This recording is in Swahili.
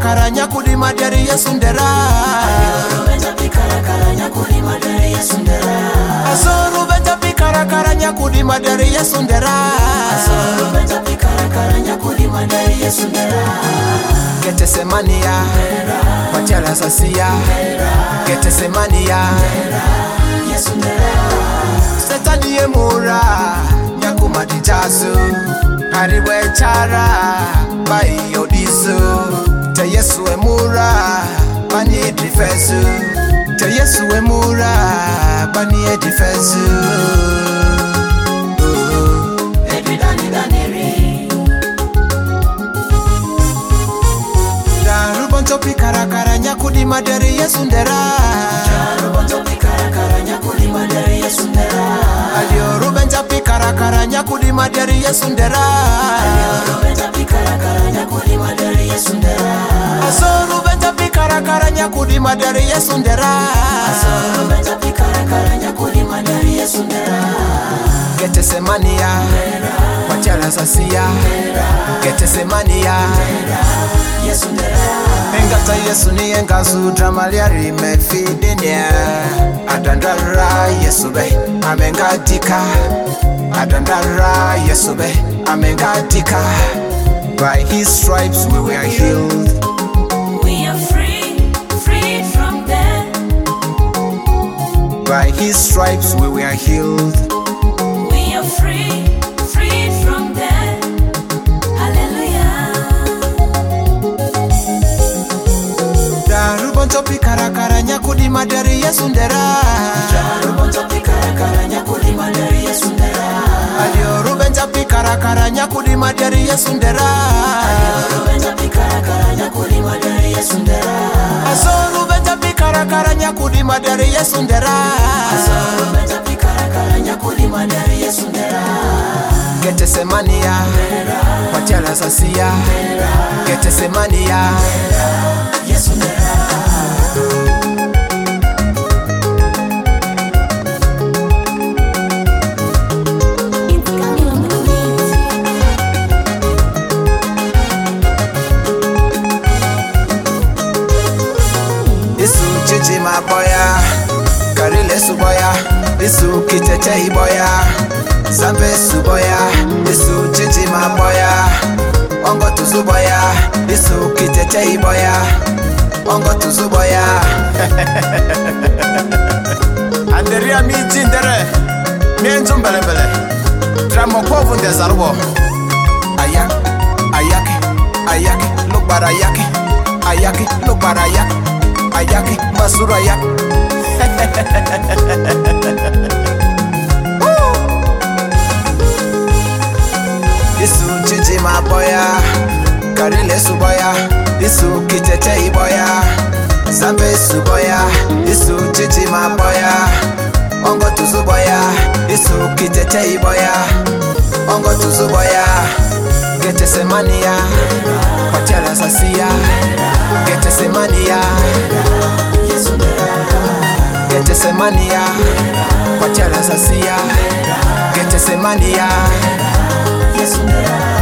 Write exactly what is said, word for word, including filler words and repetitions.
kara nyakudi madari yesundera. Ayoro benta pikara kara nyakudi madari yesundera. Asoro benta pikara kara nyakudi madari yesundera. Asoro benta pikara kara nyakudi madari yesundera. Gete semania, pachara sasia. Gete semania, yesundera. Setani emura, nyakuma dijasu. Hariwe chara, bai yodisu. Te Yesu emura, bani edifesu. Te Yesu emura, bani edifesu. Edidani daniri. Darubonto pikara kara nyakudi madari yesundera. Darubonto pikara kara nyakudi madari yesundera. Aliyo benta pikara kara nyakudi madari yesundera. Ayoro benta pikara kara nyakudi madari yesundera. Asoro benta pikara kara nyakudi madari yesundera. Asoro benta pikara kara nyakudi madari yesundera. Gete semania, pachara sasia. Gete semania, Yesundera. engata Yesu ni engazu dramaliari mefidenia. Adandara Yesu be, amengatika. Adandara Yesu be, amengatika. By his stripes we were healed. We are free, free from death. By his stripes we were healed. We are free, free from death. Hallelujah. Darubonto pikara kara nyakudi madari yesundera. Darubonto pikara kara nyakudi madari yesundera. Aliyo rubenta pikara kara nyakudi madari yesundera. Ayoro benta pikara kara nyakudi madari yesundera. Asoro benta pikara kara nyakudi madari yesundera. Asoro benta pikara kara nyakudi madari yesundera. Gete semania, pachara sasia. Gete semania, Yesundera. Isu chichi maboya, karile suboya. Isu kicheche iboya, zambe suboya. Isu chichi maboya, ongo tuzuboya. Isu kicheche iboya, ongo tuzuboya. Anderia mi jindere, mi enzumbele bele. Dramo kovu ndezarubo. Ayak, ayak, ayak, lukbar ayak, ayak, lukbar ayak, ayak, masura ayak. Isu chichi maboya, karile suboya. Isu kicheche iboya, zambe suboya. Isu chichi maboya, ongo tuzuboya. Isu kicheche iboya, ongo tuzuboya. Gete semania, pachara sasia. Gete semania, Gete semania, pachara sasia. Gete semania, Yesundera.